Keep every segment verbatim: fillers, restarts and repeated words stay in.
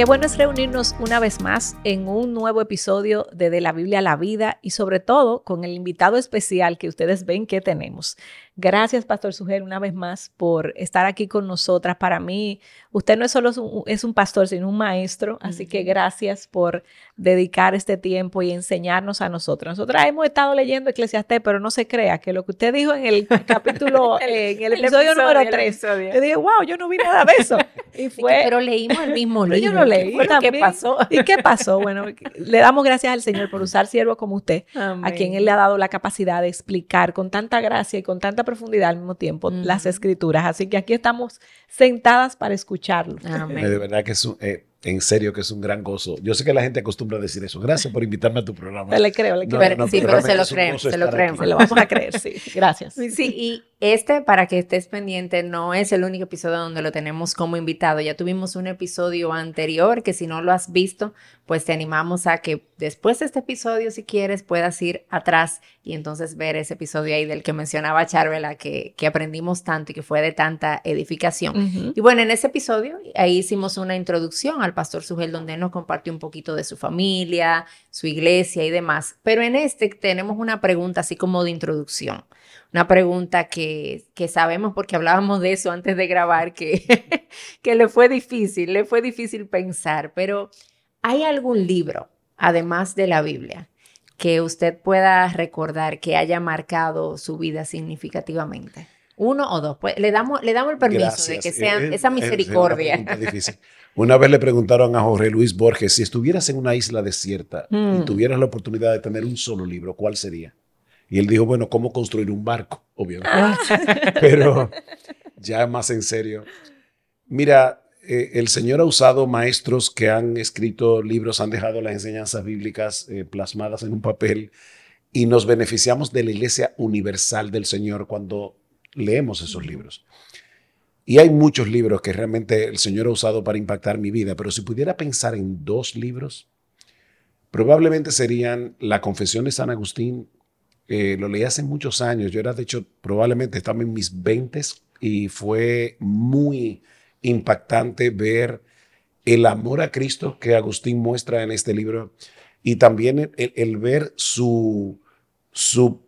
Qué bueno es reunirnos una vez más en un nuevo episodio de De la Biblia a la Vida y sobre todo con el invitado especial que ustedes ven que tenemos. Gracias, Pastor Sugel, una vez más por estar aquí con nosotras. Para mí, usted no es solo un, es un pastor, sino un maestro, así uh-huh. que gracias por dedicar este tiempo y enseñarnos a nosotros. Nosotras hemos estado leyendo Eclesiastés, pero no se crea que lo que usted dijo en el capítulo, el, en el, el episodio, episodio número tres, yo dije, wow, yo no vi nada de eso. Y fue, pero leímos el mismo libro. Yo lo leí. ¿Qué, ¿Qué pasó? ¿Y qué pasó? Bueno, le damos gracias al Señor por usar siervos como usted, Amén. A quien Él le ha dado la capacidad de explicar con tanta gracia y con tanta profundidad al mismo tiempo uh-huh. las Escrituras. Así que aquí estamos sentadas para escucharlo. Amén. De verdad que es un, eh, en serio que es un gran gozo. Yo sé que la gente acostumbra a decir eso. Gracias por invitarme a tu programa. Le creo, le creo. No, no, sí, pero, pero se lo creemos, se lo creemos. Se lo vamos a creer, sí. Gracias. Sí, y este, para que estés pendiente, no es el único episodio donde lo tenemos como invitado. Ya tuvimos un episodio anterior que si no lo has visto, pues te animamos a que después de este episodio, si quieres, puedas ir atrás y entonces ver ese episodio ahí del que mencionaba Charvela, que, que aprendimos tanto y que fue de tanta edificación. Uh-huh. Y bueno, en ese episodio, ahí hicimos una introducción al Pastor Sugel, donde nos compartió un poquito de su familia, su iglesia y demás. Pero en este tenemos una pregunta así como de introducción. Una pregunta que, que sabemos porque hablábamos de eso antes de grabar, que, que le fue difícil, le fue difícil pensar, pero ¿hay algún libro, además de la Biblia, que usted pueda recordar que haya marcado su vida significativamente? ¿Uno o dos? Pues le damos, le damos el permiso Gracias. De que sea eh, esa misericordia. Es una difícil. Una vez le preguntaron a Jorge Luis Borges, si estuvieras en una isla desierta mm. y tuvieras la oportunidad de tener un solo libro, ¿cuál sería? Y él dijo, bueno, ¿cómo construir un barco? Obviamente. Ah. Pero ya más en serio. Mira, eh, el Señor ha usado maestros que han escrito libros, han dejado las enseñanzas bíblicas eh, plasmadas en un papel y nos beneficiamos de la Iglesia Universal del Señor cuando leemos esos libros. Y hay muchos libros que realmente el Señor ha usado para impactar mi vida, pero si pudiera pensar en dos libros, probablemente serían La Confesión de San Agustín. Eh, lo leí hace muchos años. Yo era, de hecho, probablemente estaba en mis veintes y fue muy impactante ver el amor a Cristo que Agustín muestra en este libro y también el, el ver su, su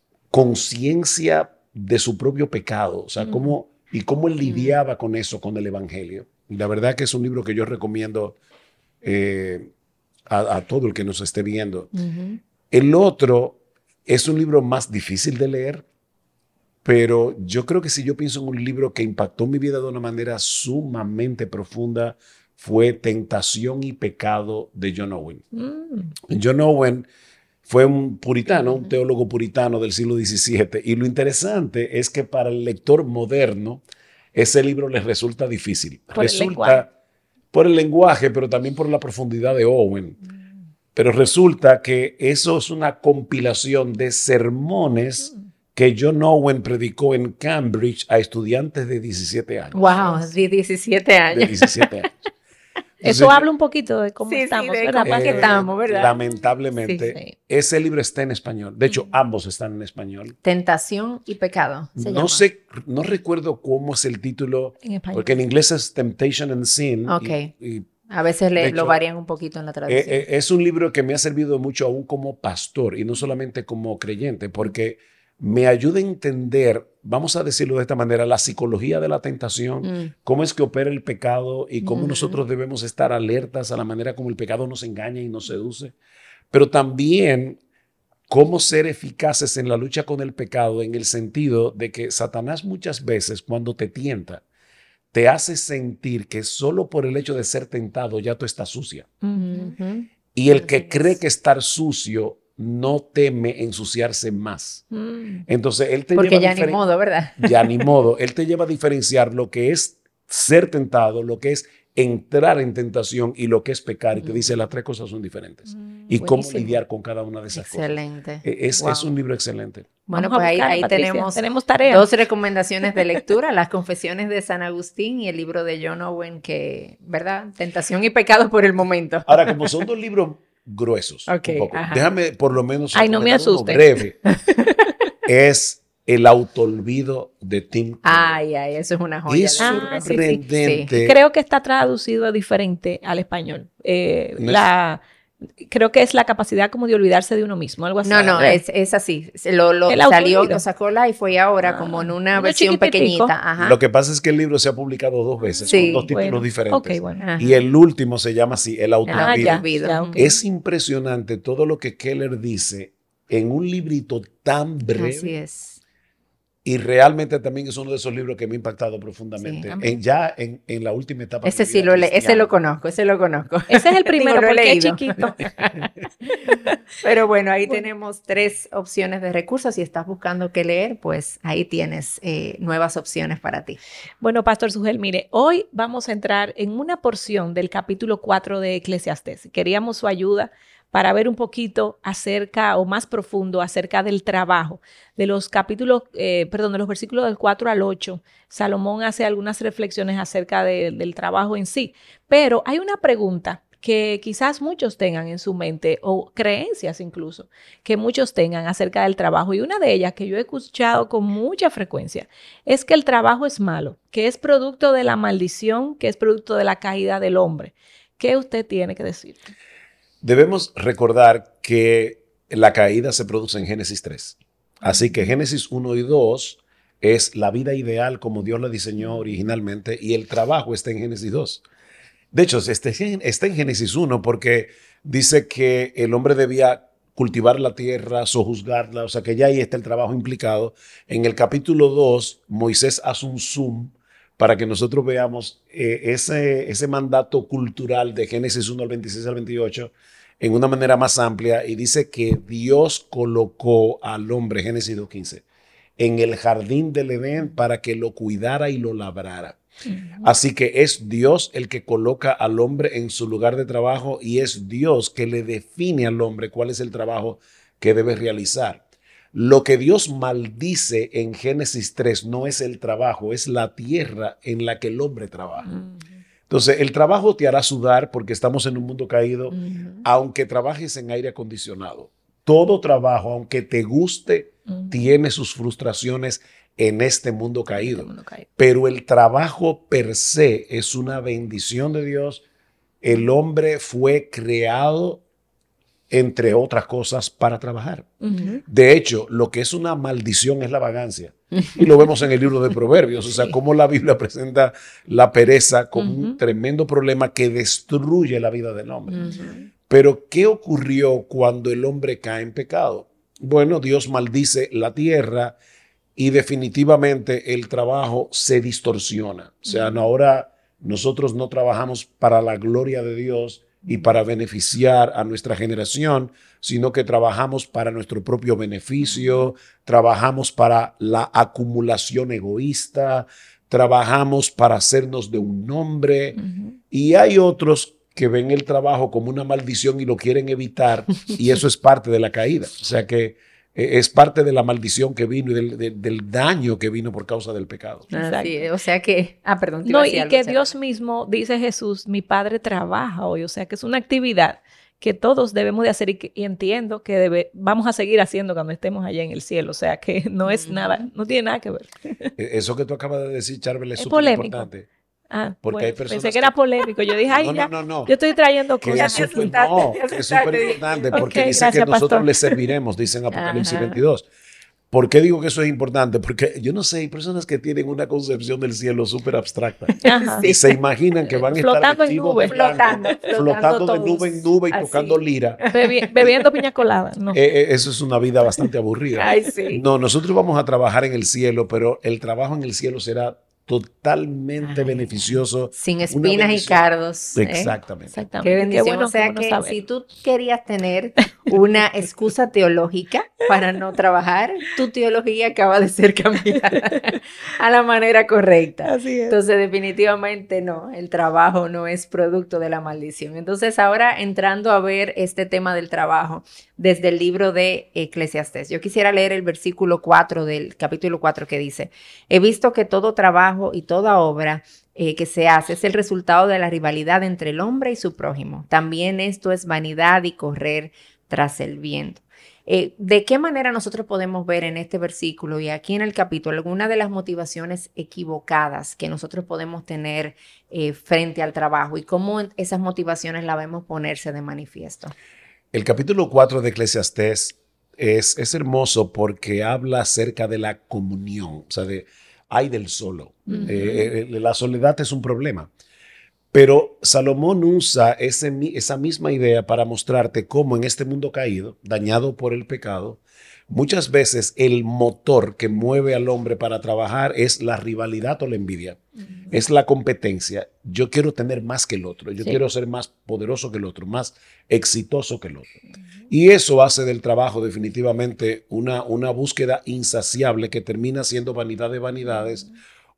conciencia de su propio pecado, o sea, mm. cómo, y cómo él lidiaba mm. con eso, con el Evangelio. Y la verdad que es un libro que yo recomiendo eh, a, a todo el que nos esté viendo. Mm-hmm. El otro es un libro más difícil de leer, pero yo creo que si yo pienso en un libro que impactó mi vida de una manera sumamente profunda, fue Tentación y Pecado de John Owen. Mm. John Owen fue un puritano, un teólogo puritano del siglo diecisiete, y lo interesante es que para el lector moderno ese libro les resulta difícil. Por resulta el por el lenguaje, pero también por la profundidad de Owen. Mm. Pero resulta que eso es una compilación de sermones mm. que John Owen predicó en Cambridge a estudiantes de diecisiete años. Wow, de diecisiete años. De diecisiete años. Eso Entonces, habla un poquito de cómo sí, estamos, sí, de ¿verdad? Cómo es que estamos, ¿verdad? Lamentablemente, sí, sí. ese libro está en español. De hecho, mm. ambos están en español. Tentación y Pecado. Se no llama. sé, no recuerdo cómo es el título, en porque en inglés es Temptation and Sin. Ok. Y, y, a veces le, hecho, lo varían un poquito en la traducción. Eh, eh, es un libro que me ha servido mucho aún como pastor y no solamente como creyente, porque me ayuda a entender, vamos a decirlo de esta manera, la psicología de la tentación, mm. cómo es que opera el pecado y cómo mm. nosotros debemos estar alertas a la manera como el pecado nos engaña y nos seduce, pero también cómo ser eficaces en la lucha con el pecado en el sentido de que Satanás muchas veces cuando te tienta, te hace sentir que solo por el hecho de ser tentado ya tú estás sucia. Mm-hmm. Y el que cree que estar sucio no teme ensuciarse más. Mm. Entonces, él te Porque lleva ya diferen- ni modo, ¿verdad? Ya ni modo. Él te lleva a diferenciar lo que es ser tentado, lo que es entrar en tentación y lo que es pecar. Mm. Y te dice las tres cosas son diferentes. Mm. Y cómo Buenísimo. lidiar con cada una de esas excelente. cosas. Es, Wow. es un libro excelente. Bueno, Vamos pues ahí, buscar, ahí Patricia. tenemos, tenemos tarea. dos recomendaciones de lectura, las Confesiones de San Agustín y el libro de John Owen, que, ¿verdad? Tentación y Pecado por el momento. Ahora, como son dos libros gruesos, okay, un poco, ajá. déjame por lo menos Ay, no me asuste. breve. Es El autoolvido de Tim Keller. Ay, ay, eso es una joya. Es de Ah, sí, sí. sorprendente. Creo que está traducido diferente al español. Eh, No es- la, creo que es la capacidad como de olvidarse de uno mismo, algo así. No, no, ¿Eh? es, es así. Se Lo, lo El salió, autoolvido. lo sacó la y fue ahora Ah, como en una uno versión chiquititico. pequeñita. Ajá. Lo que pasa es que el libro se ha publicado dos veces, Sí, con dos títulos Bueno, diferentes. ok, bueno. Ajá. Y el último se llama así, El El autoolvido. Ah, ya, autoolvido. ya, ok. Es impresionante todo lo que Keller dice en un librito tan breve. Así es. Y realmente también es uno de esos libros que me ha impactado profundamente. Sí, a mí. En, ya en, en la última etapa. Ese de mi sí vida lo le, ese cristiana. lo conozco, ese lo conozco. Ese es el primero Digo, lo he porque es leído. chiquito. Pero bueno, ahí Bueno. tenemos tres opciones de recursos. Si estás buscando qué leer, pues ahí tienes eh, nuevas opciones para ti. Bueno, Pastor Sugel, mire, hoy vamos a entrar en una porción del capítulo cuatro de Eclesiastés. Queríamos su ayuda para ver un poquito acerca o más profundo acerca del trabajo. De los capítulos, eh, perdón, de los versículos del cuatro al ocho, Salomón hace algunas reflexiones acerca de, del trabajo en sí. Pero hay una pregunta que quizás muchos tengan en su mente, o creencias incluso, que muchos tengan acerca del trabajo. Y una de ellas que yo he escuchado con mucha frecuencia es que el trabajo es malo, que es producto de la maldición, que es producto de la caída del hombre. ¿Qué usted tiene que decir? Debemos recordar que la caída se produce en Génesis tres. Así que Génesis uno y dos es la vida ideal como Dios la diseñó originalmente y el trabajo está en Génesis dos. De hecho, este, está en Génesis uno porque dice que el hombre debía cultivar la tierra, sojuzgarla, o sea que ya ahí está el trabajo implicado. En el capítulo dos, Moisés hace un zoom para que nosotros veamos eh, ese, ese mandato cultural de Génesis uno al veintiséis al veintiocho en una manera más amplia y dice que Dios colocó al hombre, Génesis dos quince, en el jardín del Edén para que lo cuidara y lo labrara. Así que es Dios el que coloca al hombre en su lugar de trabajo y es Dios que le define al hombre cuál es el trabajo que debe realizar. Lo que Dios maldice en Génesis tres no es el trabajo, es la tierra en la que el hombre trabaja. Uh-huh. Entonces, el trabajo te hará sudar porque estamos en un mundo caído, uh-huh. aunque trabajes en aire acondicionado. Todo trabajo, aunque te guste, uh-huh. tiene sus frustraciones en este mundo caído. Este mundo caído. Pero el trabajo per se es una bendición de Dios. El hombre fue creado, entre otras cosas, para trabajar. Uh-huh. De hecho, lo que es una maldición es la vagancia. Y lo vemos en el libro de Proverbios. O sea, sí. Cómo la Biblia presenta la pereza como uh-huh. un tremendo problema que destruye la vida del hombre. Uh-huh. Pero, ¿qué ocurrió cuando el hombre cae en pecado? Bueno, Dios maldice la tierra y definitivamente el trabajo se distorsiona. O sea, uh-huh. no, ahora nosotros no trabajamos para la gloria de Dios y para beneficiar a nuestra generación, sino que trabajamos para nuestro propio beneficio, trabajamos para la acumulación egoísta, trabajamos para hacernos de un nombre, uh-huh. y hay otros que ven el trabajo como una maldición y lo quieren evitar, y eso es parte de la caída. O sea que es parte de la maldición que vino y del, del, del daño que vino por causa del pecado. Así, o sea que, ah, perdón. Te no, y algo, que Dios mismo, dice Jesús, mi Padre trabaja hoy, o sea que es una actividad que todos debemos de hacer y, que, y entiendo que debe, vamos a seguir haciendo cuando estemos allá en el cielo, o sea que no es mm. nada, no tiene nada que ver. Eso que tú acabas de decir, Charbel, es súper importante. Ah, porque bueno, hay personas pensé que era polémico. Yo dije, ay, no, ya, no, no, no. yo estoy trayendo que cosas. Es super, no, es súper importante porque okay, dice gracias, que nosotros pastor. le serviremos, dice en Apocalipsis veintidós. ¿Por qué digo que eso es importante? Porque yo no sé, hay personas que tienen una concepción del cielo súper abstracta. Ajá. Y se imaginan que van a flotando estar en nube, flotando, flotando, flotando de nube en nube y así. tocando lira. Bebi bebiendo piña colada. No. Eh, eh, eso es una vida bastante aburrida. Ay, sí. No, nosotros vamos a trabajar en el cielo, pero el trabajo en el cielo será totalmente Ay, beneficioso. Sin espinas y cardos. ¿eh? Exactamente. Exactamente. Qué bendición. Qué bueno, o sea bueno que saber. Si tú querías tener una excusa teológica para no trabajar, tu teología acaba de ser cambiada a la manera correcta. Así es. Entonces, definitivamente no, el trabajo no es producto de la maldición. Entonces, ahora entrando a ver este tema del trabajo desde el libro de Eclesiastés, yo quisiera leer el versículo cuatro del capítulo cuatro que dice: he visto que todo trabajo y toda obra eh, que se hace es el resultado de la rivalidad entre el hombre y su prójimo. También esto es vanidad y correr tras el viento. Eh, ¿De qué manera nosotros podemos ver en este versículo y aquí en el capítulo alguna de las motivaciones equivocadas que nosotros podemos tener eh, frente al trabajo y cómo esas motivaciones las vemos ponerse de manifiesto? El capítulo cuatro de Eclesiastés es, es hermoso porque habla acerca de la comunión, o sea, de ay del solo. Uh-huh. eh, eh, la soledad es un problema. Pero Salomón usa ese, esa misma idea para mostrarte cómo en este mundo caído, dañado por el pecado, muchas veces el motor que mueve al hombre para trabajar es la rivalidad o la envidia, uh-huh. es la competencia. Yo quiero tener más que el otro, yo sí. quiero ser más poderoso que el otro, más exitoso que el otro. Uh-huh. Y eso hace del trabajo definitivamente una, una búsqueda insaciable que termina siendo vanidad de vanidades, uh-huh.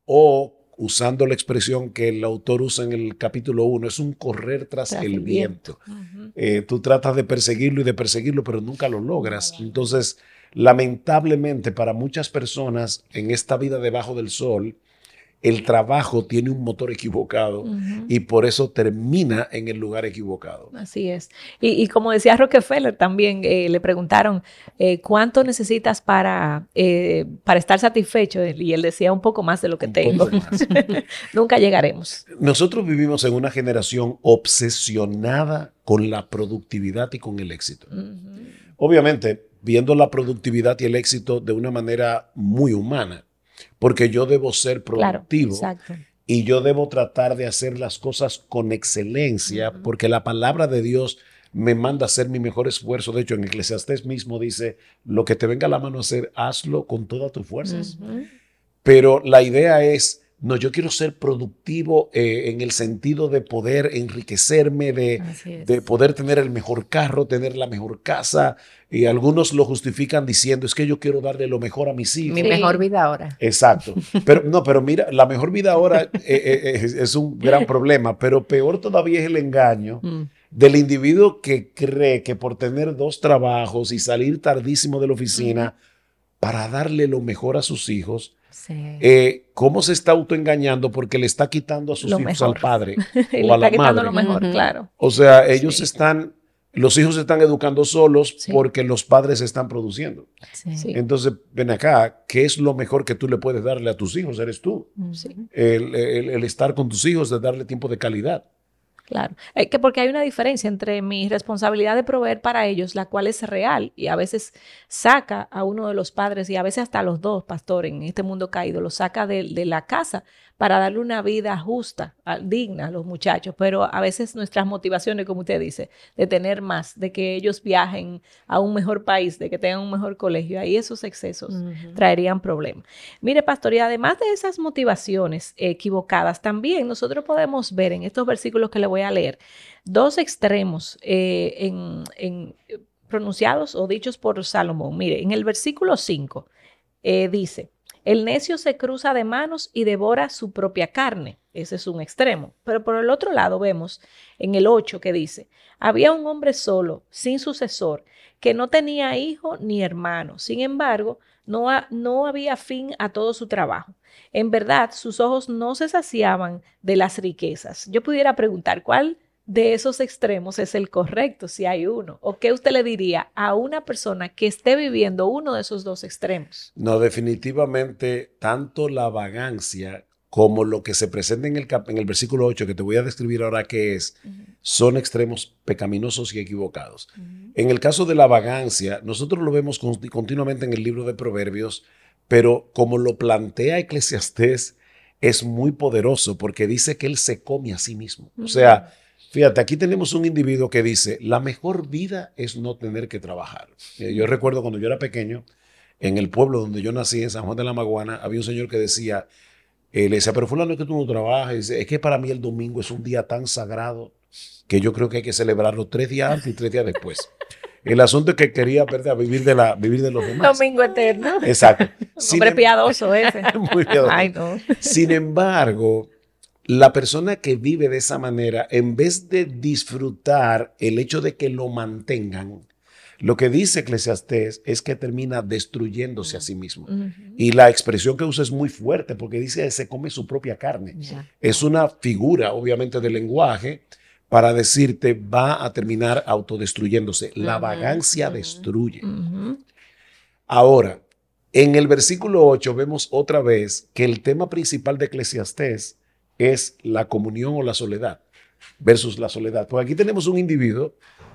o usando la expresión que el autor usa en el capítulo uno, es un correr tras, tras el, el viento. viento. Uh-huh. Eh, tú tratas de perseguirlo y de perseguirlo, pero nunca lo logras. Uh-huh. Entonces, lamentablemente para muchas personas en esta vida debajo del sol, el trabajo tiene un motor equivocado, uh-huh. y por eso termina en el lugar equivocado. Así es. Y, y como decía Rockefeller también, eh, le preguntaron, eh, ¿cuánto necesitas para, eh, para estar satisfecho? Y él decía, un poco más de lo que un tengo. Nunca llegaremos. Nosotros vivimos en una generación obsesionada con la productividad y con el éxito. Uh-huh. Obviamente, viendo la productividad y el éxito de una manera muy humana. Porque yo debo ser productivo, claro, y yo debo tratar de hacer las cosas con excelencia, uh-huh. porque la palabra de Dios me manda a hacer mi mejor esfuerzo. De hecho, en Eclesiastés mismo dice, lo que te venga a la mano a hacer, hazlo con todas tus fuerzas. Uh-huh. Pero la idea es, no, yo quiero ser productivo eh, en el sentido de poder enriquecerme, de, de poder tener el mejor carro, tener la mejor casa. Y algunos lo justifican diciendo, es que yo quiero darle lo mejor a mis hijos. Mi sí. mejor vida ahora. Exacto. Pero no, pero mira, la mejor vida ahora eh, eh, es, es un gran problema, pero peor todavía es el engaño mm. del individuo que cree que por tener dos trabajos y salir tardísimo de la oficina mm. para darle lo mejor a sus hijos, sí. eh, cómo se está autoengañando porque le está quitando a sus lo hijos mejor. Al padre y o le a la está quitando madre. Lo mejor, uh-huh. claro. O sea, ellos sí. están... Los hijos se están educando solos sí. porque los padres están produciendo. Sí. Entonces, ven acá, ¿qué es lo mejor que tú le puedes darle a tus hijos? Eres tú. Sí. El, el, el estar con tus hijos, de darle tiempo de calidad. Claro, es que porque hay una diferencia entre mi responsabilidad de proveer para ellos, la cual es real y a veces saca a uno de los padres y a veces hasta a los dos, pastor, en este mundo caído, los saca de, de la casa para darle una vida justa, digna a los muchachos, pero a veces nuestras motivaciones, como usted dice, de tener más, de que ellos viajen a un mejor país, de que tengan un mejor colegio, ahí esos excesos uh-huh. traerían problemas. Mire, pastor, y además de esas motivaciones equivocadas, también nosotros podemos ver en estos versículos que le voy a leer, dos extremos eh, en, en, pronunciados o dichos por Salomón. Mire, en el versículo cinco eh, dice, el necio se cruza de manos y devora su propia carne. Ese es un extremo. Pero por el otro lado vemos en el ocho que dice, había un hombre solo, sin sucesor, que no tenía hijo ni hermano. Sin embargo, no, ha, no había fin a todo su trabajo. En verdad, sus ojos no se saciaban de las riquezas. Yo pudiera preguntar, ¿cuál de esos extremos es el correcto, si hay uno? ¿O qué usted le diría a una persona que esté viviendo uno de esos dos extremos? No, definitivamente, tanto la vagancia como lo que se presenta en el, en el versículo ocho, que te voy a describir ahora qué es, uh-huh. son extremos pecaminosos y equivocados. Uh-huh. En el caso de la vagancia, nosotros lo vemos continuamente en el libro de Proverbios, pero como lo plantea Eclesiastés, es muy poderoso porque dice que él se come a sí mismo. Uh-huh. O sea, fíjate, aquí tenemos un individuo que dice, la mejor vida es no tener que trabajar. Yo recuerdo cuando yo era pequeño, en el pueblo donde yo nací, en San Juan de la Maguana, había un señor que decía, eh, le decía, pero fulano, es que tú no trabajas. Y dice, es que para mí el domingo es un día tan sagrado que yo creo que hay que celebrarlo tres días antes y tres días después. El asunto es que quería, ¿verdad?, vivir de, la, vivir de los demás. Domingo eterno. Exacto. Hombre piadoso ese. Muy piadoso. Ay, no. Sin embargo, la persona que vive de esa manera, en vez de disfrutar el hecho de que lo mantengan, lo que dice Eclesiastés es que termina destruyéndose a sí mismo. Uh-huh. Y la expresión que usa es muy fuerte porque dice que se come su propia carne. Yeah. Es una figura, obviamente, del lenguaje, para decirte va a terminar autodestruyéndose. La Ujú, vagancia ujú. destruye. Ujú. Ahora, en el versículo ocho vemos otra vez que el tema principal de Eclesiastés es la comunión o la soledad versus la soledad. Pues aquí tenemos un individuo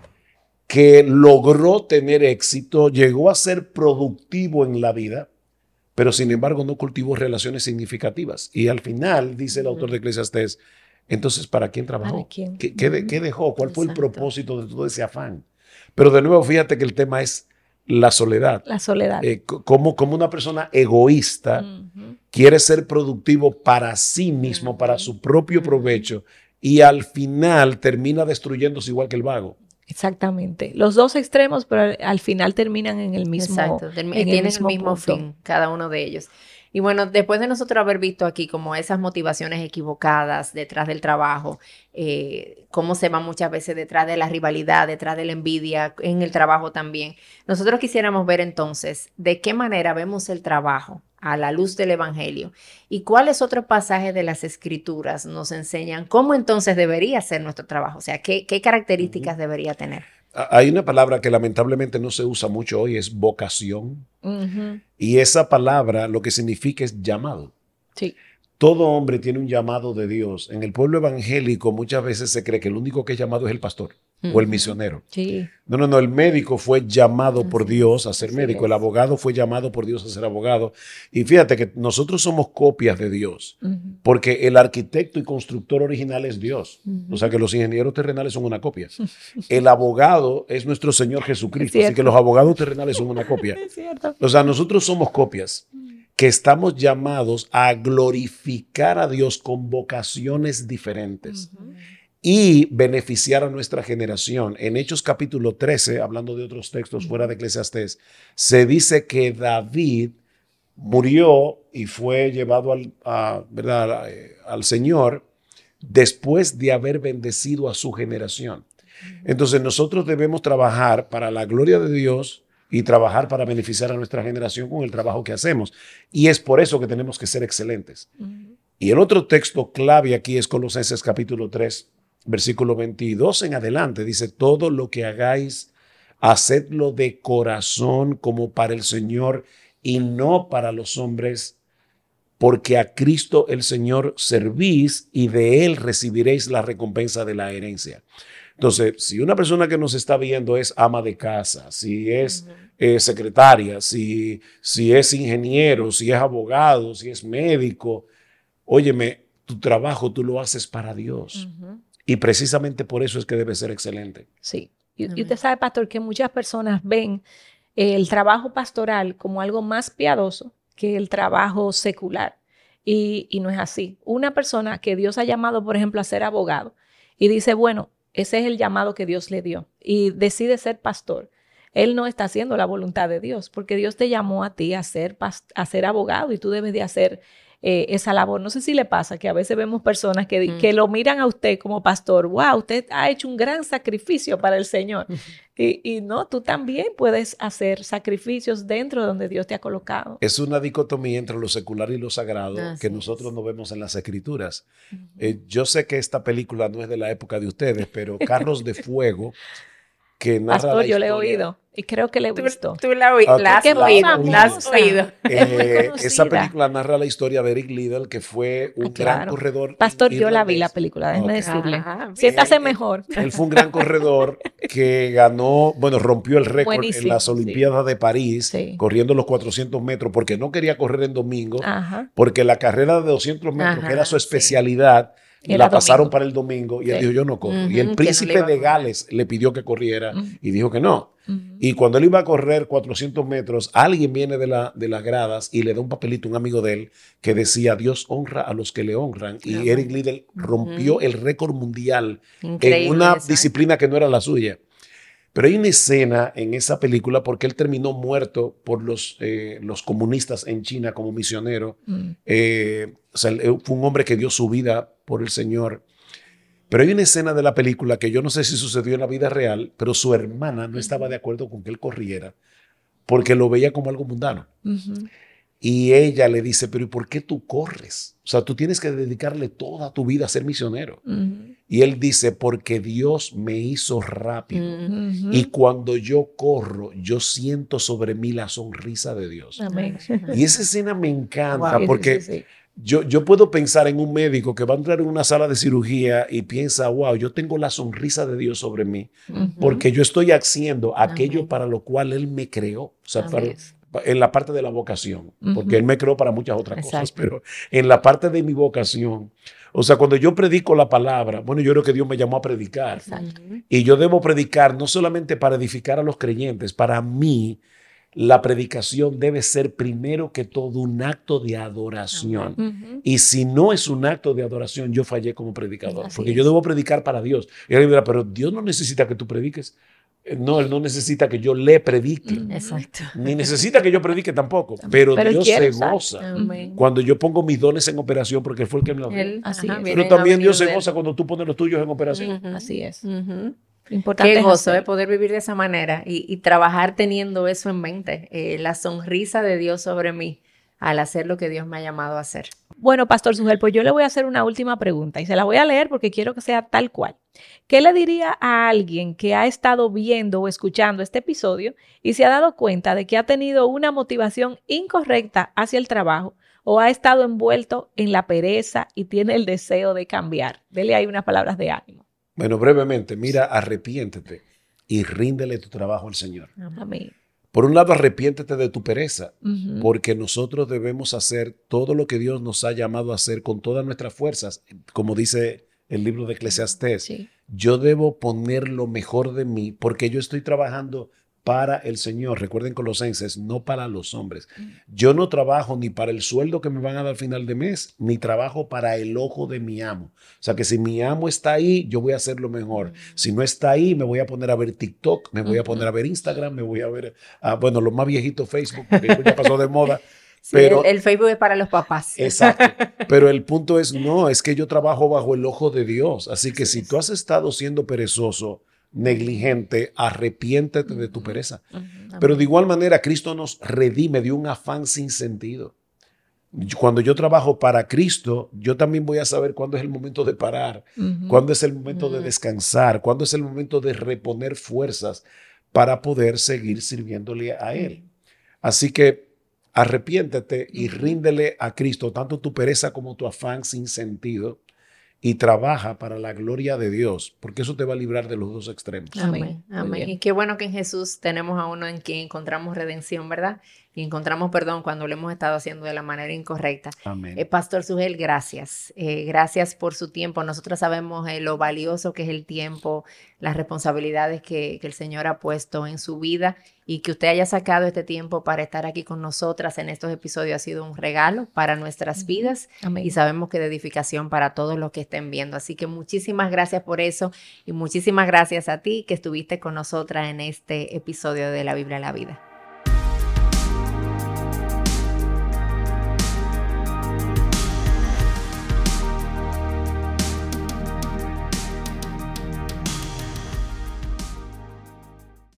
que logró tener éxito, llegó a ser productivo en la vida, pero sin embargo no cultivó relaciones significativas. Y al final, dice el autor de Eclesiastés, entonces, ¿para quién trabajó? ¿Para quién? ¿Qué, qué de- qué dejó? ¿Cuál fue el Exacto. propósito de todo ese afán? Pero de nuevo, fíjate que el tema es la soledad. La soledad. Eh, c- como, como una persona egoísta Ujú. quiere ser productivo para sí mismo, Ujú. para su propio Ujú. provecho, y al final termina destruyéndose igual que el vago. Exactamente. Los dos extremos, pero al, al final terminan en el mismo, Exacto, termi- en el tienen mismo el mismo punto. fin, cada uno de ellos. Y bueno, después de nosotros haber visto aquí como esas motivaciones equivocadas detrás del trabajo, eh, cómo se va muchas veces detrás de la rivalidad, detrás de la envidia, en el trabajo también, nosotros quisiéramos ver entonces de qué manera vemos el trabajo a la luz del Evangelio y cuáles otros pasajes de las Escrituras nos enseñan cómo entonces debería ser nuestro trabajo, o sea, qué, qué características debería tener. A- Hay una palabra que lamentablemente no se usa mucho hoy, es vocación. Ujú. Y esa palabra lo que significa es llamado. Sí. Todo hombre tiene un llamado de Dios. En el pueblo evangélico muchas veces se cree que el único que es llamado es el pastor o el Ujú. misionero. Sí. No, no, no. El médico fue llamado por Así Dios es, a ser así médico. El es. abogado fue llamado por Dios a ser abogado. Y fíjate que nosotros somos copias de Dios. Ujú. Porque el arquitecto y constructor original es Dios. Ujú. O sea que los ingenieros terrenales son una copia. El abogado es nuestro Señor Jesucristo. Es Así que cierto. los abogados terrenales son una copia. Es cierto. O sea, nosotros somos copias que estamos llamados a glorificar a Dios con vocaciones diferentes Ujú. y beneficiar a nuestra generación. En Hechos capítulo trece, hablando de otros textos fuera de Eclesiastés, se dice que David murió y fue llevado al, a, ¿verdad? Eh, al Señor después de haber bendecido a su generación. Entonces nosotros debemos trabajar para la gloria de Dios y trabajar para beneficiar a nuestra generación con el trabajo que hacemos. Y es por eso que tenemos que ser excelentes. Ujú. Y el otro texto clave aquí es Colosenses capítulo tres, versículo veintidós en adelante. Dice, todo lo que hagáis, hacedlo de corazón como para el Señor y no para los hombres, porque a Cristo el Señor servís y de Él recibiréis la recompensa de la herencia. Entonces, si una persona que nos está viendo es ama de casa, si es eh, secretaria, si, si es ingeniero, si es abogado, si es médico, óyeme, tu trabajo tú lo haces para Dios. Ujú. Y precisamente por eso es que debe ser excelente. Sí. Y, y Amén. usted sabe, pastor, que muchas personas ven el trabajo pastoral como algo más piadoso que el trabajo secular. Y, y no es así. Una persona que Dios ha llamado, por ejemplo, a ser abogado y dice, bueno, ese es el llamado que Dios le dio y decide ser pastor. Él no está haciendo la voluntad de Dios porque Dios te llamó a ti a ser, past- a ser abogado y tú debes de hacer eh, esa labor. No sé si le pasa que a veces vemos personas que, Mm. que lo miran a usted como pastor. Wow, usted ha hecho un gran sacrificio para el Señor. Y, y no, tú también puedes hacer sacrificios dentro de donde Dios te ha colocado. Es una dicotomía entre lo secular y lo sagrado Así que es. nosotros no vemos en las escrituras. Eh, yo sé que esta película no es de la época de ustedes, pero Carros de Fuego, que narra Pastor, la yo le he historia- oído y creo que le he Tú, visto. tú la, oí- Ok, la has que es muy oído, la has famosa. oído. Es muy Eh, conocida. esa película narra la historia de Eric Liddell, que fue un Ah, claro. gran corredor. Pastor, yo la vi irlandés. la película, déjeme Ok. decirle. Ah, Siéntase Eh, mejor. Él fue un gran corredor que ganó, bueno, rompió el récord en Buenísimo, las sí. Olimpiadas de París, Sí. corriendo los cuatrocientos metros, porque no quería correr en domingo, Ajá. porque la carrera de doscientos metros, Ajá, que era su sí. especialidad, Era la pasaron domingo. para el domingo y él Sí. dijo, yo no corro. Ujú, y que el no le príncipe iba a de correr. Gales le pidió que corriera Ujú. y dijo que no. Ujú. Y cuando él iba a correr cuatrocientos metros, alguien viene de, la, de las gradas y le da un papelito a un amigo de él que decía, Dios honra a los que le honran. Y Amén. Eric Liddell rompió Ujú. el récord mundial Increíble en una esa, ¿eh? disciplina que no era la suya. Pero hay una escena en esa película porque él terminó muerto por los, eh, los comunistas en China como misionero. Mm. Eh, o sea, él fue un hombre que dio su vida por el Señor. Pero hay una escena de la película que yo no sé si sucedió en la vida real, pero su hermana no estaba de acuerdo con que él corriera porque lo veía como algo mundano. Ujú. Y ella le dice, pero ¿y por qué tú corres? O sea, tú tienes que dedicarle toda tu vida a ser misionero. Uh-huh. Y él dice, porque Dios me hizo rápido. Uh-huh. Y cuando yo corro, yo siento sobre mí la sonrisa de Dios. Amén. Y esa escena me encanta Wow, porque sí, sí, sí. Yo, yo puedo pensar en un médico que va a entrar en una sala de cirugía y piensa, wow, yo tengo la sonrisa de Dios sobre mí, uh-huh. porque yo estoy haciendo aquello Amén. Para lo cual Él me creó. O sea, para, en la parte de la vocación, uh-huh. porque Él me creó para muchas otras Exacto. cosas, pero en la parte de mi vocación, o sea, cuando yo predico la palabra, bueno, yo creo que Dios me llamó a predicar. Exacto. Y yo debo predicar no solamente para edificar a los creyentes, para mí, la predicación debe ser primero que todo un acto de adoración. Uh-huh. Y si no es un acto de adoración, yo fallé como predicador. Así porque es. Yo debo predicar para Dios. Y él dirá, pero Dios no necesita que tú prediques. No, Él no necesita que yo le predique. Exacto. Ni necesita que yo predique tampoco. Pero, pero Dios se goza Amén. Cuando yo pongo mis dones en operación, porque Él fue el que me lo dio. Así Ajá, es. Pero también Dios se goza cuando tú pones los tuyos en operación. Uh-huh. Así es. Uh-huh. Importante Qué gozo es eh, poder vivir de esa manera y, y trabajar teniendo eso en mente, eh, la sonrisa de Dios sobre mí al hacer lo que Dios me ha llamado a hacer. Bueno, Pastor Sugel, pues yo le voy a hacer una última pregunta y se la voy a leer porque quiero que sea tal cual. ¿Qué le diría a alguien que ha estado viendo o escuchando este episodio y se ha dado cuenta de que ha tenido una motivación incorrecta hacia el trabajo o ha estado envuelto en la pereza y tiene el deseo de cambiar? Dele ahí unas palabras de ánimo. Bueno, brevemente, mira, arrepiéntete y ríndele tu trabajo al Señor. Amén. Por un lado, arrepiéntete de tu pereza, uh-huh. porque nosotros debemos hacer todo lo que Dios nos ha llamado a hacer con todas nuestras fuerzas. Como dice el libro de Eclesiastés, sí. Yo debo poner lo mejor de mí porque yo estoy trabajando para el Señor. Recuerden Colosenses, no para los hombres. Yo no trabajo ni para el sueldo que me van a dar al final de mes, ni trabajo para el ojo de mi amo. O sea que si mi amo está ahí, yo voy a hacer lo mejor. Si no está ahí, me voy a poner a ver TikTok, me voy a poner a ver Instagram, me voy a ver, a, bueno, lo más viejito Facebook, porque ya pasó de moda. Sí, pero, el, el Facebook es para los papás. Exacto. Pero el punto es, no, es que yo trabajo bajo el ojo de Dios. Así que Así si es. Tú has estado siendo perezoso, negligente, arrepiéntete uh-huh. de tu pereza. Uh-huh. Pero de igual manera, Cristo nos redime de un afán sin sentido. Cuando yo trabajo para Cristo, yo también voy a saber cuándo es el momento de parar, uh-huh. cuándo es el momento uh-huh. de descansar, cuándo es el momento de reponer fuerzas para poder seguir sirviéndole a Él. Uh-huh. Así que arrepiéntete y ríndele a Cristo tanto tu pereza como tu afán sin sentido. Y trabaja para la gloria de Dios, porque eso te va a librar de los dos extremos. Amén, amén. Y qué bueno que en Jesús tenemos a uno en quien encontramos redención, ¿verdad? Y encontramos perdón cuando lo hemos estado haciendo de la manera incorrecta. Amén. Eh, Pastor Sugel, gracias. Eh, gracias por su tiempo. Nosotros sabemos eh, lo valioso que es el tiempo, las responsabilidades que, que el Señor ha puesto en su vida y que usted haya sacado este tiempo para estar aquí con nosotras en estos episodios ha sido un regalo para nuestras vidas. Amén. Y sabemos que de edificación para todos los que estén viendo. Así que muchísimas gracias por eso y muchísimas gracias a ti que estuviste con nosotras en este episodio de La Biblia a la Vida.